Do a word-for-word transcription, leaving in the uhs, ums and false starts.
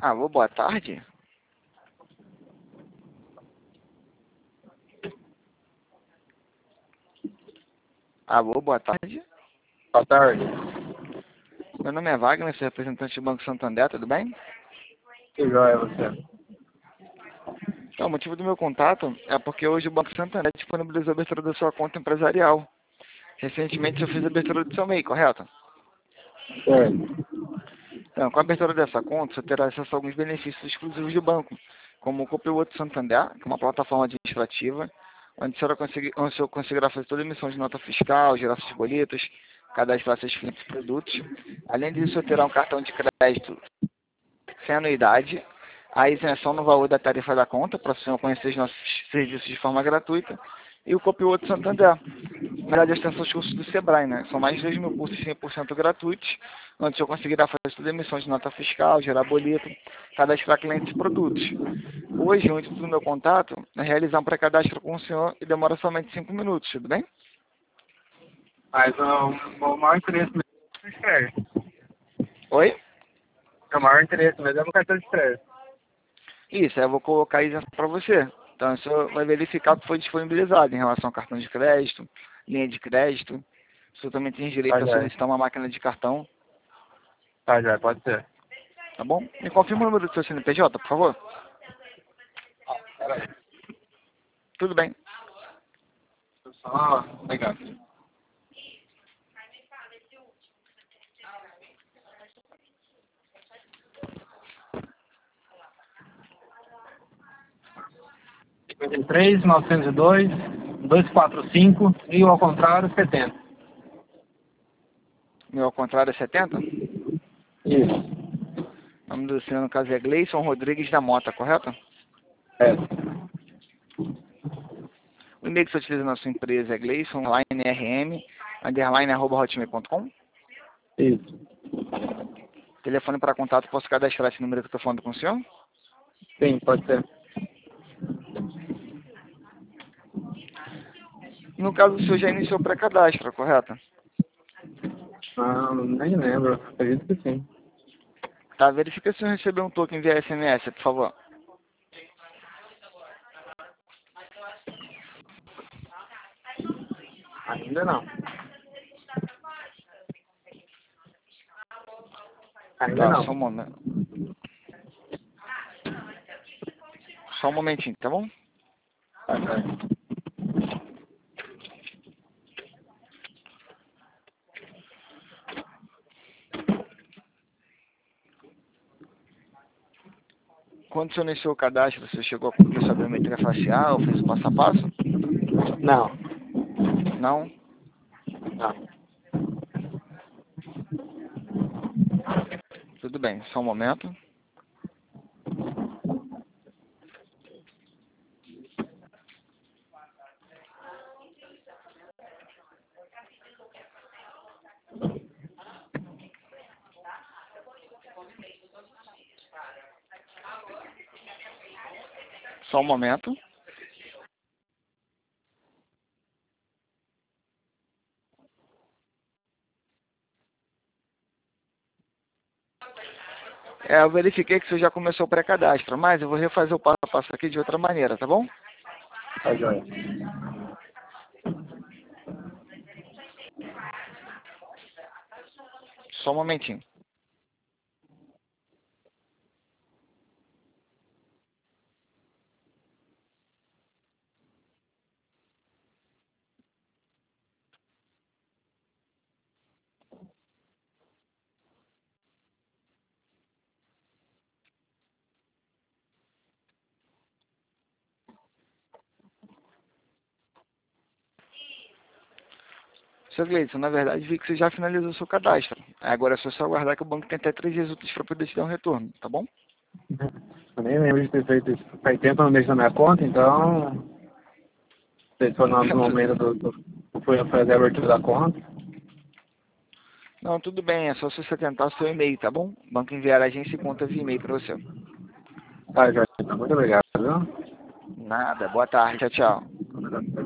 Alô, boa tarde. Alô, boa tarde. Boa tarde. Meu nome é Wagner, sou representante do Banco Santander, tudo bem? Que joia você. Então, o motivo do meu contato é porque hoje o Banco Santander disponibilizou a abertura da sua conta empresarial. Recentemente eu fiz a abertura do seu M E I, correto? Certo. Então, com a abertura dessa conta, você terá acesso a alguns benefícios exclusivos do banco, como o Copilot Santander, que é uma plataforma administrativa, onde o senhor conseguir- onde o senhor conseguirá fazer toda a emissão de nota fiscal, gerar seus boletos, cadastrar seus clientes e produtos. Além disso, o senhor terá um cartão de crédito sem anuidade, a isenção no valor da tarifa da conta, para o senhor conhecer os nossos serviços de forma gratuita, e o Copilot Santander. Na verdade, as extensões cursos do Sebrae, né? São mais de dois mil cursos cem por cento gratuitos, onde o senhor conseguirá fazer toda a emissão de nota fiscal, gerar boleto, cadastrar clientes e produtos. Hoje, o intuito do meu contato é realizar um pré-cadastro com o senhor e demora somente cinco minutos, tudo bem? Mas o, o maior interesse mesmo é no crédito. Oi? O maior interesse mesmo é no cartão de crédito. Isso, aí eu vou colocar isso para você. Então, o senhor vai verificar o que foi disponibilizado em relação ao cartão de crédito, linha de crédito. O senhor também tem direito Tá, a já. solicitar uma máquina de cartão, Tá, já, pode ser. tá bom? Me confirma o número do seu C N P J, por favor. Peraí. Tudo bem. Deixa eu só pegar aqui. cinquenta e três, novecentos e dois, duzentos e quarenta e cinco, mil ao contrário, setenta. Meu ao contrário é setenta? Isso. O nome do senhor, no caso, é Gleison Rodrigues da Mota, correto? É. O e-mail que você utiliza na sua empresa é gleison, underline, rm, underline, arroba, hotmail ponto com. Isso. Telefone para contato, posso cadastrar esse número que eu estou falando com o senhor? Sim, pode ser. No caso, o senhor já iniciou o pré-cadastro, correto? Ah, nem lembro. Acredito que sim. Tá, verifica se o senhor recebeu um token via S M S, por favor. Ainda não. Ainda Tá, não. só um momento. Só um momentinho, tá bom? Tá, certo. Quando o senhor iniciou o cadastro, você chegou a cumprir sua biometria facial, fez o passo a passo? Não. Não? Não. Tudo bem, só um momento. Só um momento. É, eu verifiquei que você já começou o pré-cadastro, mas eu vou refazer o passo a passo aqui de outra maneira, tá bom? Tá, joia. Só um momentinho. Seu Gleison, na verdade, vi que você já finalizou o seu cadastro. Agora é só você aguardar que o banco tem até três dias úteis para poder te dar um retorno, tá bom? Eu nem lembro de ter feito isso. Faz tempo que eu não mexo na minha conta, então. Não sei se foi no no momento do. do foi fazer a abertura da conta. Não, tudo bem, é só você tentar o seu e-mail, tá bom? O banco enviará a agência e conta via e-mail para você. Tá, joia. Muito obrigado, viu? Nada, boa tarde, tchau, tchau.